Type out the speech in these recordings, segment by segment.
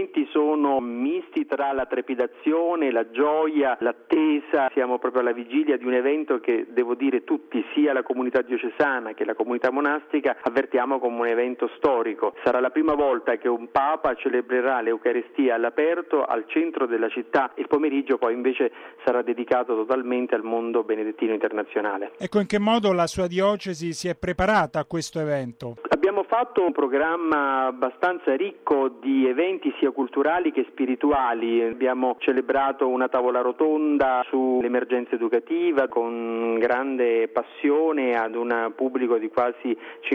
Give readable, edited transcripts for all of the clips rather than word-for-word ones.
sentimenti sono misti tra la trepidazione, la gioia, l'attesa. Siamo proprio alla vigilia di un evento che, devo dire, tutti, sia la comunità diocesana che la comunità monastica, avvertiamo come un evento storico. Sarà la prima volta che un Papa celebrerà l'Eucaristia all'aperto al centro della città. Il pomeriggio poi invece sarà dedicato totalmente al mondo benedettino internazionale. Ecco, in che modo la sua diocesi si è preparata a questo evento? Abbiamo fatto un programma abbastanza ricco di eventi sia culturali che spirituali. Abbiamo celebrato una tavola rotonda sull'emergenza educativa con grande passione ad un pubblico di quasi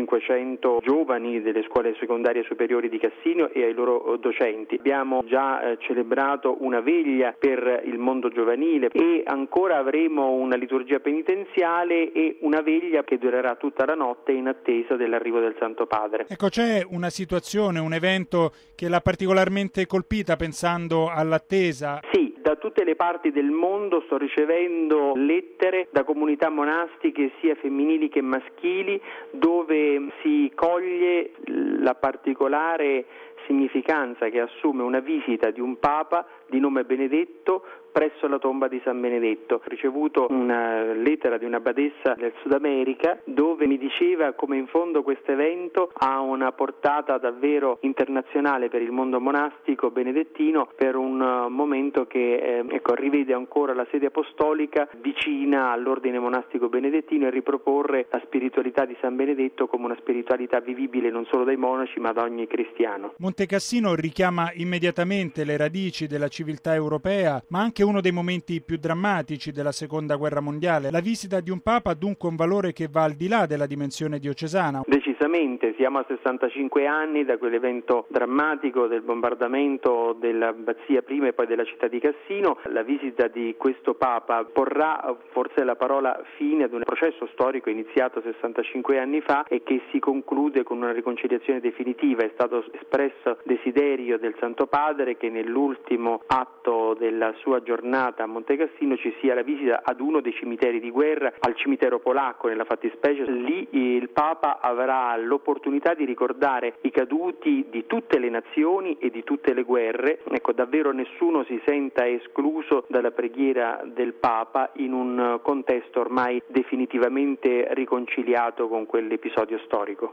500 giovani delle scuole secondarie superiori di Cassino e ai loro docenti. Abbiamo già celebrato una veglia per il mondo giovanile e ancora avremo una liturgia penitenziale e una veglia che durerà tutta la notte in attesa dell'arrivo del Santo Padre. Ecco, c'è una situazione, un evento che l'ha particolarmente colpita pensando all'attesa? Sì, da tutte le parti del mondo sto ricevendo lettere da comunità monastiche sia femminili che maschili dove si coglie la particolare significanza che assume una visita di un Papa di nome Benedetto presso la tomba di San Benedetto. Ho ricevuto una lettera di una badessa del Sud America dove mi diceva come in fondo questo evento ha una portata davvero internazionale per il mondo monastico benedettino, per un momento che rivede ancora la sede apostolica vicina all'ordine monastico benedettino e riproporre la spiritualità di San Benedetto come una spiritualità vivibile non solo dai monaci ma da ogni cristiano. Montecassino richiama immediatamente le radici della civiltà europea, ma anche uno dei momenti più drammatici della Seconda Guerra Mondiale. La visita di un Papa ha dunque un valore che va al di là della dimensione diocesana. Decisamente, siamo a 65 anni da quell'evento drammatico del bombardamento dell'abbazia prima e poi della città di Cassino. La visita di questo Papa porrà forse la parola fine ad un processo storico iniziato 65 anni fa e che si conclude con una riconciliazione definitiva. È stato espresso desiderio del Santo Padre che nell'ultimo atto della sua giornata a Montecassino ci sia la visita ad uno dei cimiteri di guerra, al cimitero polacco nella fattispecie. Lì il Papa avrà l'opportunità di ricordare i caduti di tutte le nazioni e di tutte le guerre. Ecco, davvero nessuno si senta escluso dalla preghiera del Papa in un contesto ormai definitivamente riconciliato con quell'episodio storico.